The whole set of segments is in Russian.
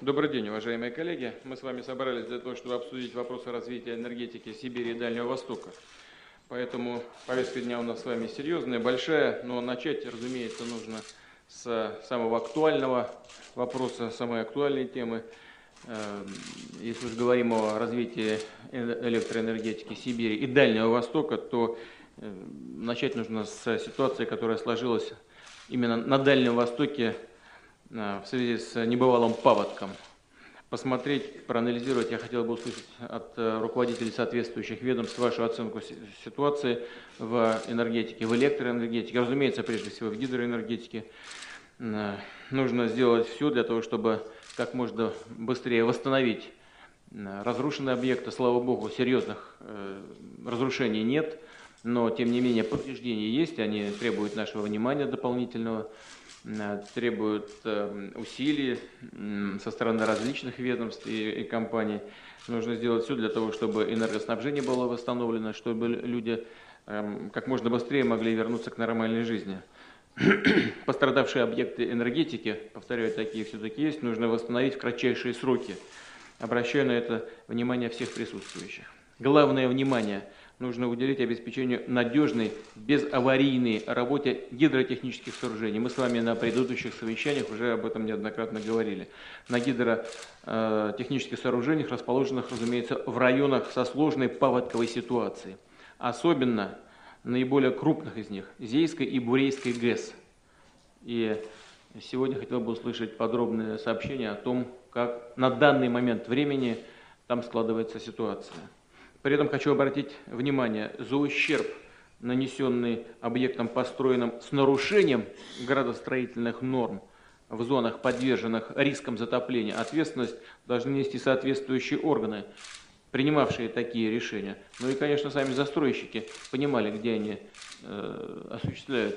Добрый день, уважаемые коллеги. Мы с вами собрались для того, чтобы обсудить вопросы развития энергетики Сибири и Дальнего Востока. Поэтому повестка дня у нас с вами серьезная, большая, но начать, разумеется, нужно с самого актуального вопроса, самой актуальной темы. Если уж говорим о развитии электроэнергетики Сибири и Дальнего Востока, то начать нужно с ситуации, которая сложилась именно на Дальнем Востоке в связи с небывалым паводком. Посмотреть, проанализировать, я хотел бы услышать от руководителей соответствующих ведомств вашу оценку ситуации в энергетике, в электроэнергетике, разумеется, прежде всего в гидроэнергетике. Нужно сделать все для того, чтобы как можно быстрее восстановить разрушенные объекты. Слава богу, серьезных разрушений нет, но тем не менее повреждения есть, они требуют нашего внимания дополнительного, требуют усилий со стороны различных ведомств и компаний. Нужно сделать все для того, чтобы энергоснабжение было восстановлено, чтобы люди как можно быстрее могли вернуться к нормальной жизни. Пострадавшие объекты энергетики, повторяю, такие все-таки есть, нужно восстановить в кратчайшие сроки. Обращаю на это внимание всех присутствующих. Главное внимание нужно уделить обеспечению надежной, безаварийной работе гидротехнических сооружений. Мы с вами на предыдущих совещаниях уже об этом неоднократно говорили. На гидротехнических сооружениях, расположенных, разумеется, в районах со сложной паводковой ситуацией. Особенно наиболее крупных из них – Зейской и Бурейской ГЭС. И сегодня хотел бы услышать подробное сообщение о том, как на данный момент времени там складывается ситуация. При этом хочу обратить внимание, за ущерб, нанесенный объектам, построенным с нарушением градостроительных норм в зонах, подверженных рискам затопления, ответственность должны нести соответствующие органы, принимавшие такие решения. Ну и, конечно, сами застройщики понимали, где они осуществляют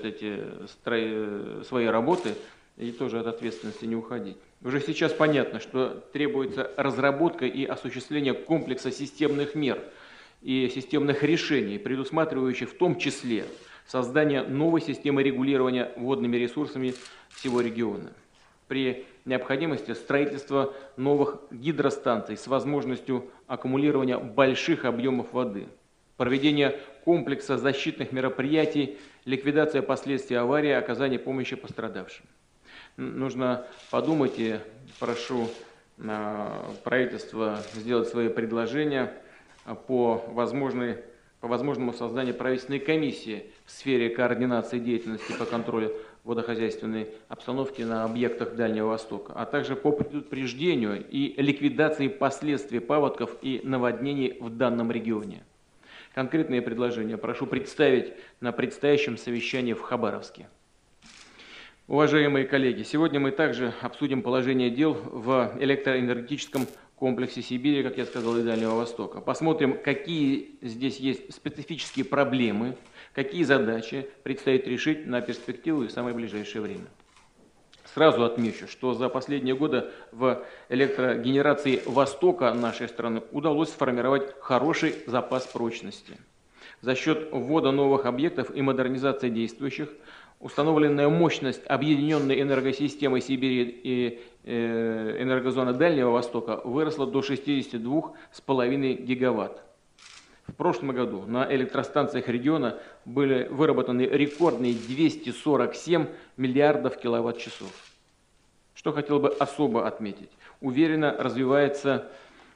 свои работы, и тоже от ответственности не уходить. Уже сейчас понятно, что требуется разработка и осуществление комплекса системных мер и системных решений, предусматривающих в том числе создание новой системы регулирования водными ресурсами всего региона. При необходимости строительство новых гидростанций с возможностью аккумулирования больших объемов воды, проведение комплекса защитных мероприятий, ликвидация последствий аварии, оказание помощи пострадавшим. Нужно подумать, и прошу правительство сделать свои предложения по возможному созданию правительственной комиссии в сфере координации деятельности по контролю водохозяйственной обстановки на объектах Дальнего Востока, а также по предупреждению и ликвидации последствий паводков и наводнений в данном регионе. Конкретные предложения прошу представить на предстоящем совещании в Хабаровске. Уважаемые коллеги, сегодня мы также обсудим положение дел в электроэнергетическом комплексе Сибири, как я сказал, и Дальнего Востока. Посмотрим, какие здесь есть специфические проблемы, какие задачи предстоит решить на перспективу и в самое ближайшее время. Сразу отмечу, что за последние годы в электрогенерации Востока нашей страны удалось сформировать хороший запас прочности. За счет ввода новых объектов и модернизации действующих установленная мощность объединенной энергосистемы Сибири и энергозоны Дальнего Востока выросла до 62,5 гигаватт. В прошлом году на электростанциях региона были выработаны рекордные 247 миллиардов киловатт-часов. Что хотел бы особо отметить. Уверенно развивается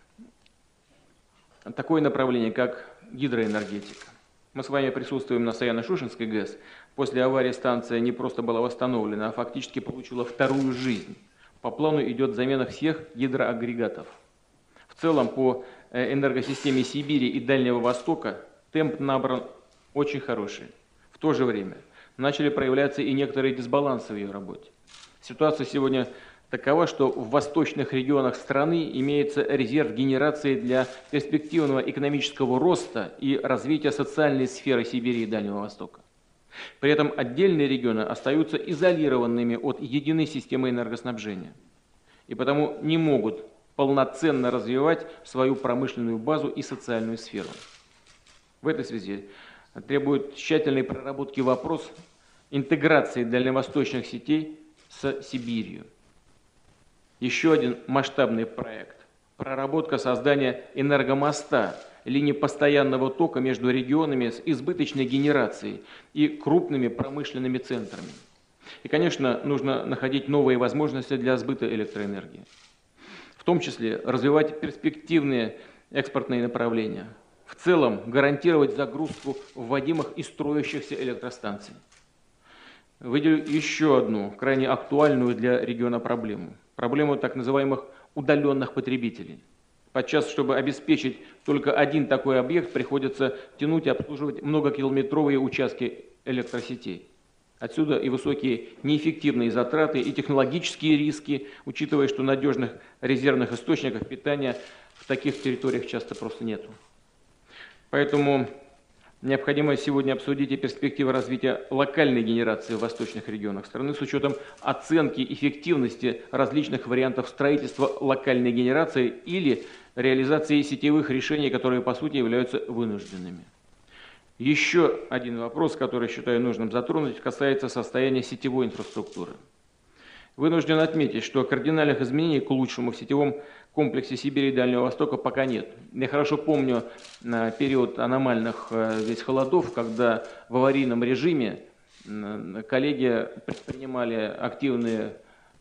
такое направление, как гидроэнергетика. Мы с вами присутствуем на Саяно-Шушенской ГЭС. После аварии станция не просто была восстановлена, а фактически получила вторую жизнь. По плану идет замена всех гидроагрегатов. В целом по энергосистеме Сибири и Дальнего Востока темп набран очень хороший. В то же время начали проявляться и некоторые дисбалансы в ее работе. Ситуация сегодня такова, что в восточных регионах страны имеется резерв генерации для перспективного экономического роста и развития социальной сферы Сибири и Дальнего Востока. При этом отдельные регионы остаются изолированными от единой системы энергоснабжения и потому не могут полноценно развивать свою промышленную базу и социальную сферу. В этой связи требует тщательной проработки вопрос интеграции дальневосточных сетей с Сибирью. Еще один масштабный проект – проработка создания энергомоста, линии постоянного тока между регионами с избыточной генерацией и крупными промышленными центрами. И, конечно, нужно находить новые возможности для сбыта электроэнергии. В том числе развивать перспективные экспортные направления. В целом гарантировать загрузку вводимых и строящихся электростанций. Выделю еще одну крайне актуальную для региона проблему. Проблему так называемых удаленных потребителей. Подчас, чтобы обеспечить только один такой объект, приходится тянуть и обслуживать многокилометровые участки электросетей. Отсюда и высокие неэффективные затраты, и технологические риски, учитывая, что надежных резервных источников питания в таких территориях часто просто нету. Поэтому необходимо сегодня обсудить и перспективы развития локальной генерации в восточных регионах страны с учетом оценки эффективности различных вариантов строительства локальной генерации или реализации сетевых решений, которые по сути являются вынужденными. Еще один вопрос, который считаю нужным затронуть, касается состояния сетевой инфраструктуры. Вынужден отметить, что кардинальных изменений к лучшему в сетевом комплексе Сибири и Дальнего Востока пока нет. Я хорошо помню период аномальных здесь холодов, когда в аварийном режиме коллеги предпринимали активные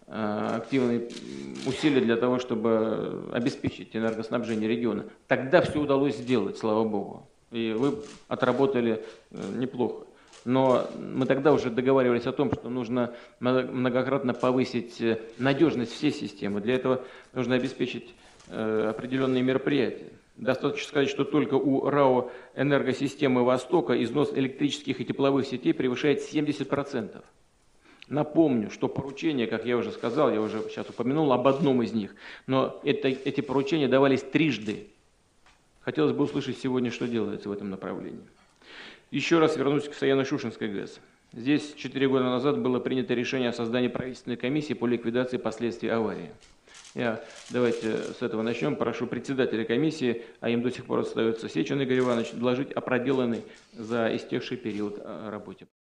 усилия для того, чтобы обеспечить энергоснабжение региона. Тогда все удалось сделать, слава богу. И вы отработали неплохо. Но мы тогда уже договаривались о том, что нужно многократно повысить надежность всей системы. Для этого нужно обеспечить определенные мероприятия. Достаточно сказать, что только у РАО «Энергосистемы Востока» износ электрических и тепловых сетей превышает 70%. Напомню, что поручения, как я уже сказал, я уже сейчас упомянул об одном из них, но эти поручения давались трижды. Хотелось бы услышать сегодня, что делается в этом направлении. Еще раз вернусь к Саяно-Шушенской ГЭС. Здесь 4 года назад было принято решение о создании правительственной комиссии по ликвидации последствий аварии. Давайте с этого начнем. Прошу председателя комиссии, а им до сих пор остается Сечин Игорь Иванович, доложить о проделанной за истекший период работе.